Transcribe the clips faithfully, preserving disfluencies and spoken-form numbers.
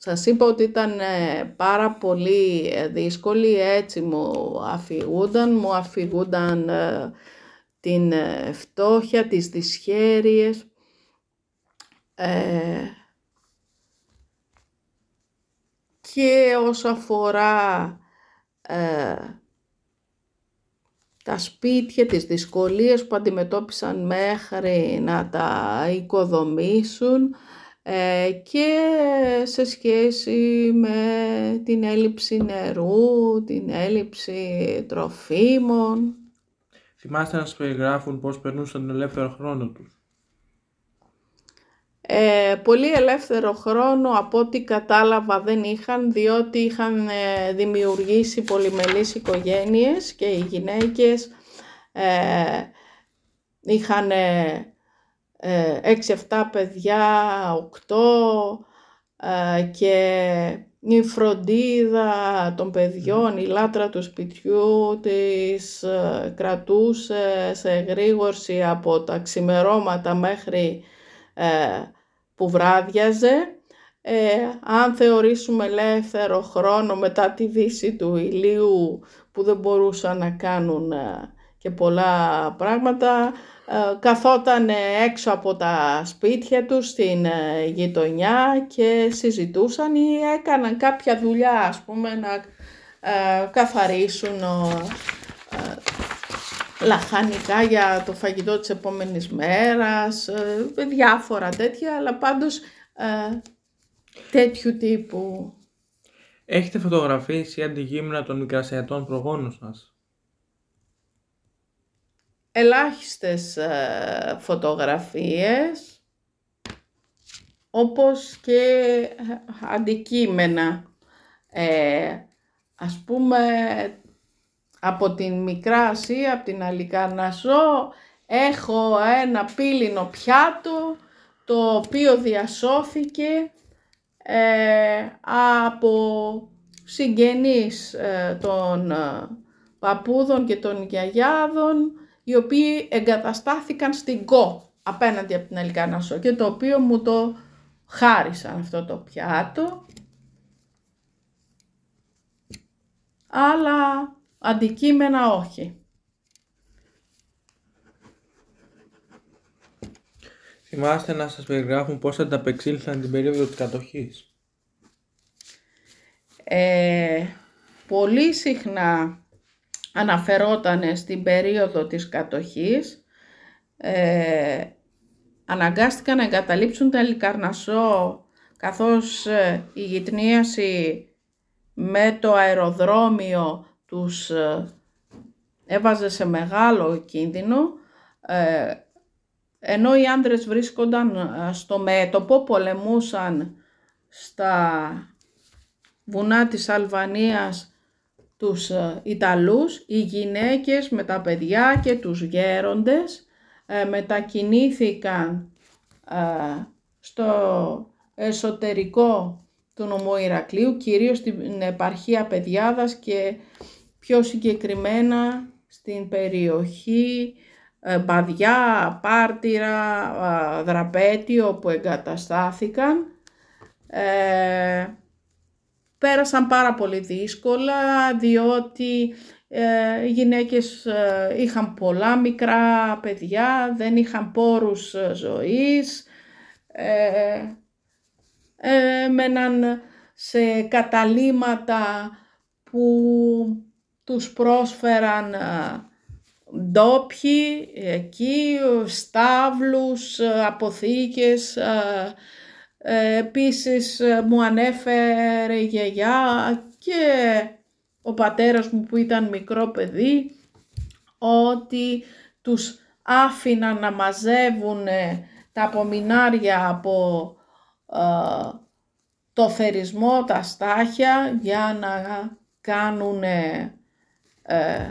σας είπα ότι ήταν πάρα πολύ δύσκολη, έτσι μου αφηγούνταν, μου αφηγούνταν την φτώχεια, τις δυσχέρειες. Ε, και όσο αφορά ε, τα σπίτια, τις δυσκολίες που αντιμετώπισαν μέχρι να τα οικοδομήσουν ε, και σε σχέση με την έλλειψη νερού, την έλλειψη τροφίμων. Θυμάστε να σας περιγράφουν πώς περνούσαν τον ελεύθερο χρόνο τους? Ε, πολύ ελεύθερο χρόνο από ό,τι κατάλαβα δεν είχαν, διότι είχαν ε, δημιουργήσει πολυμελείς οικογένειες και οι γυναίκες ε, είχαν έξι εφτά παιδιά, οκτώ ε, και η φροντίδα των παιδιών, η λάτρα του σπιτιού της ε, κρατούσε σε εγρήγορση από τα ξημερώματα μέχρι ε, που βράδιαζε. Ε, αν θεωρήσουμε ελεύθερο χρόνο μετά τη δύση του ηλίου που δεν μπορούσαν να κάνουν ε, και πολλά πράγματα, ε, καθόταν έξω από τα σπίτια τους στην ε, γειτονιά και συζητούσαν ή έκαναν κάποια δουλειά, ας πούμε, να ε, καθαρίσουν ε, λαχανικά για το φαγητό της επόμενης μέρας, ε, διάφορα τέτοια, αλλά πάντως ε, τέτοιου τύπου. Έχετε φωτογραφίσει αντικείμενα των μικρασιατών προγόνων σας? Ελάχιστες ε, φωτογραφίες, όπως και αντικείμενα. Ε, ας πούμε, από την Μικρά Ασία, από την Αλικαρνασσό, έχω ένα πύλινο πιάτο, το οποίο διασώθηκε ε, από συγγενείς ε, των ε, παππούδων και των γιαγιάδων, οι οποίοι εγκαταστάθηκαν στην Κο, απέναντι από την Αλικαρνασσό, και το οποίο μου το χάρισαν αυτό το πιάτο. Αλλά αντικείμενα όχι. Θυμάστε να σας περιγράφουν πώς ανταπεξήλθαν την περίοδο της κατοχής? Ε, πολύ συχνά αναφερόταν στην περίοδο της κατοχής. Ε, αναγκάστηκαν να εγκαταλείψουν την Αλικαρνασσό, καθώς ε, η γυτνίαση με το αεροδρόμιο τους ε, έβαζε σε μεγάλο κίνδυνο, ε, ενώ οι άντρες βρίσκονταν ε, στο μέτωπο, πολεμούσαν στα βουνά της Αλβανίας τους ε, Ιταλούς, οι γυναίκες με τα παιδιά και τους γέροντες ε, μετακινήθηκαν ε, στο εσωτερικό του νομού Ηρακλείου, κυρίως στην επαρχία Πεδιάδας και πιο συγκεκριμένα στην περιοχή ε, Μπαδιά, Πάρτυρα, ε, Δραπέτιο, όπου εγκαταστάθηκαν. Ε, πέρασαν πάρα πολύ δύσκολα, διότι ε, οι γυναίκες ε, είχαν πολλά μικρά παιδιά, δεν είχαν πόρους ε, ζωής, ε, έμεναν σε καταλύματα που τους πρόσφεραν ντόπιοι εκεί, στάβλους, αποθήκες. Επίσης μου ανέφερε η γιαγιά και ο πατέρας μου που ήταν μικρό παιδί ότι τους άφηναν να μαζεύουν τα απομεινάρια από Uh, το θερισμό, τα στάχια, για να κάνουν uh,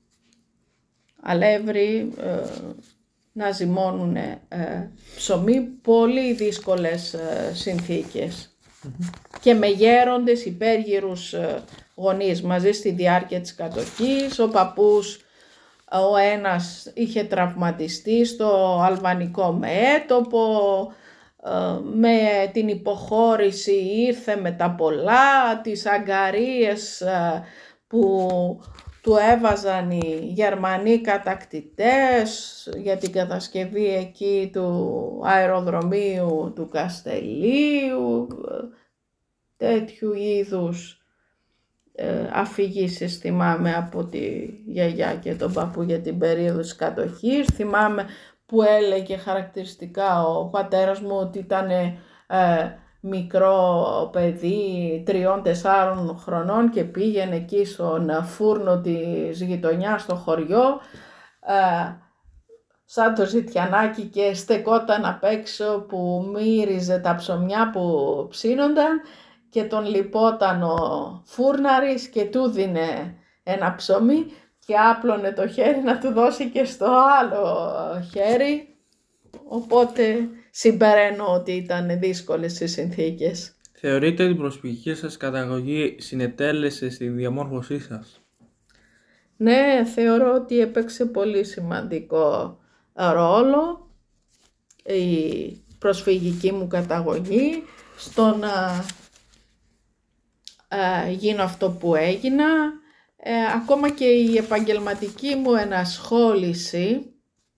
αλεύρι, uh, να ζυμώνουν uh, ψωμί. Πολύ δύσκολες uh, συνθήκες. Mm-hmm. Και με γέροντες υπέργυρους uh, γονείς μαζί στη διάρκεια της κατοχής. Ο παππούς ο ένας είχε τραυματιστεί στο αλβανικό μέτωπο, με την υποχώρηση ήρθε με τα πολλά, τις αγκαρίες που του έβαζαν οι Γερμανοί κατακτητές για την κατασκευή εκεί του αεροδρομίου του Καστελίου, τέτοιου είδους ε, αφηγήσεις θυμάμαι από τη γιαγιά και τον παππού για την περίοδο της κατοχής. Θυμάμαι που έλεγε χαρακτηριστικά ο πατέρας μου ότι ήταν ε, μικρό παιδί τριών-τεσσάρων χρονών και πήγαινε εκεί στον φούρνο της γειτονιάς στο χωριό ε, σαν το ζητιανάκι και στεκόταν απ' έξω που μύριζε τα ψωμιά που ψήνονταν και τον λυπόταν ο φούρναρης και του δίνε ένα ψωμί και άπλωνε το χέρι να του δώσει και στο άλλο χέρι, οπότε συμπεραίνω ότι ήταν δύσκολες οι συνθήκες. Θεωρείτε την προσφυγική σας καταγωγή συνετέλεσε στη διαμόρφωσή σας? Ναι, θεωρώ ότι έπαιξε πολύ σημαντικό ρόλο η προσφυγική μου καταγωγή στο να ε, γίνω αυτό που έγινα. Ε, ακόμα και η επαγγελματική μου ενασχόληση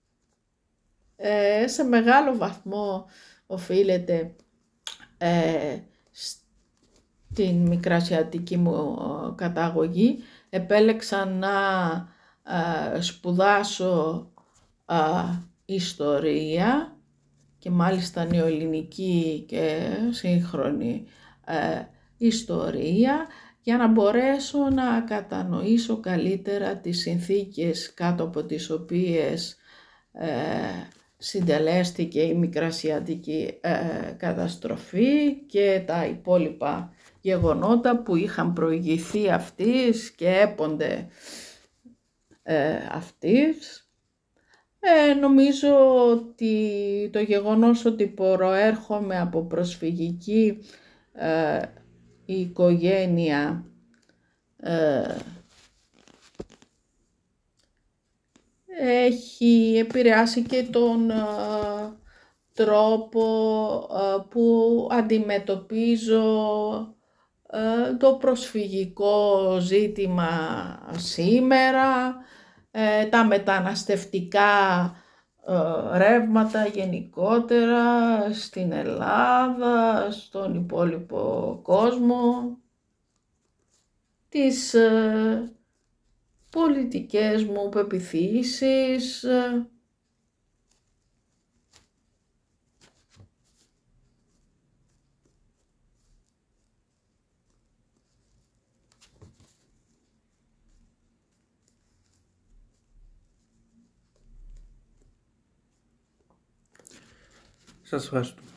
ε, σε μεγάλο βαθμό οφείλεται ε, στην μικρασιατική μου καταγωγή. Επέλεξα να ε, σπουδάσω ε, ιστορία και μάλιστα νεοελληνική και σύγχρονη ε, ιστορία για να μπορέσω να κατανοήσω καλύτερα τις συνθήκες κάτω από τις οποίες ε, συντελέστηκε η μικρασιατική ε, καταστροφή και τα υπόλοιπα γεγονότα που είχαν προηγηθεί αυτής και έπονται ε, αυτής. Ε, νομίζω ότι το γεγονός ότι προέρχομαι από προσφυγική ε, οικογένεια ε, έχει επηρεάσει και τον ε, τρόπο ε, που αντιμετωπίζω ε, το προσφυγικό ζήτημα σήμερα, ε, τα μεταναστευτικά ε, ρεύματα γενικότερα στην Ελλάδα, στον υπόλοιπο κόσμο, τις ε, πολιτικές μου πεποιθήσεις. Σας ευχαριστώ.